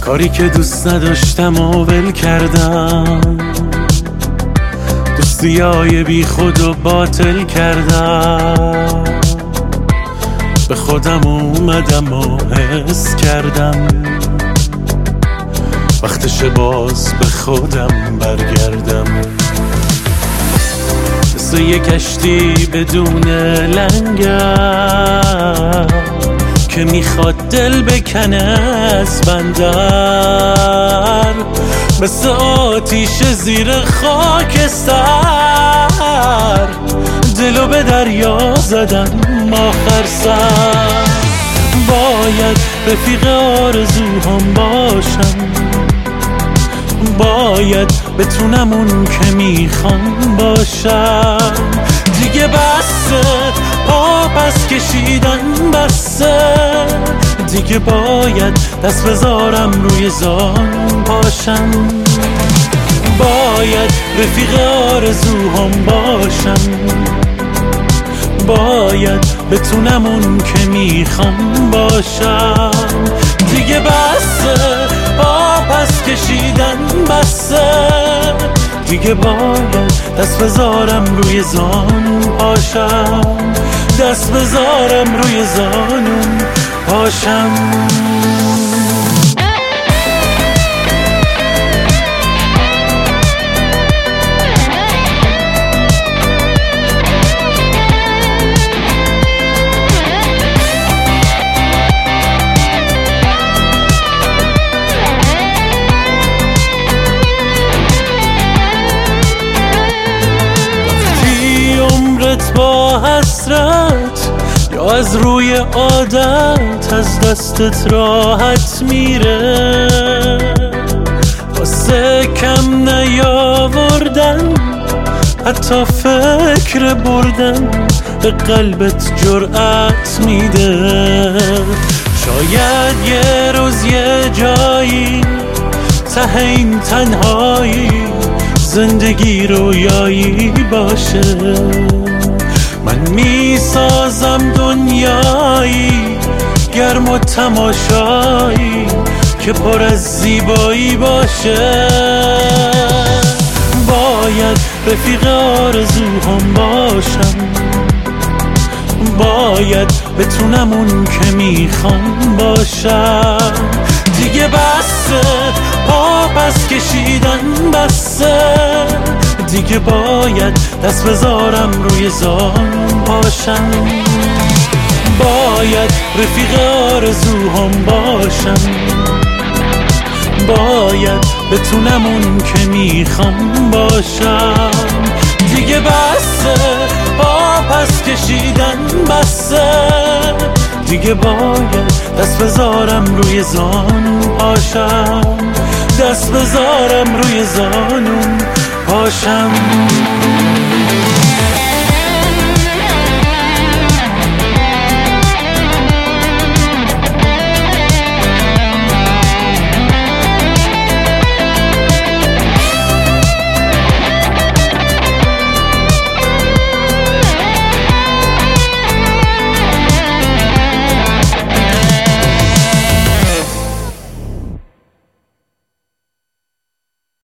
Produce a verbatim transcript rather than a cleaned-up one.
کاری که دوست نداشتم و ول کردم، دوستیای بی خود و باطل کردم. به خودم اومدم و حس کردم وقتش باز به خودم برگردم. مثل یک کشتی بدون لنگر که میخواد دل بکنه از بندر، مثل آتیش زیر خاکستر دلو به دریا زدم آخر سر. باید رفیق آرزوهام باشم، باید بتونم اون که میخوام باشم. دیگه بسه پا پس کشیدن بسه، دیگه باید دست بذارم روی زان پاشم. باید رفیق آرزوهام باشم، باید بتونم اون که میخوام باشم. دیگه بسه پا پس کشیدن بسه، دیگه باید دست بذارم روی زانون پاشم، دست بذارم روی زانون پاشم. با حسرت یا از روی عادت از دستت راحت میره، واسه کم نیاوردن حتی فکر بردن به قلبت جرأت میده. شاید یه روز یه جایی ته این تنهایی زندگی رویایی باشه. من میسازم دنیایی گرم و تماشایی که پر از زیبایی باشه. باید رفیق آرزوهام باشم، باید بتونم اون که میخوام باشم. دیگه بسه پا پس کشیدن بسه، دیگه باید دست بذارم روی زان پاشم. باید رفیق آرزوهام باشم، باید بتونم اون که میخوام باشم. دیگه بسه پا پس کشیدن بسه، دیگه باید دست بذارم روی زانون پاشم، دست بذارم روی زانون پاشم.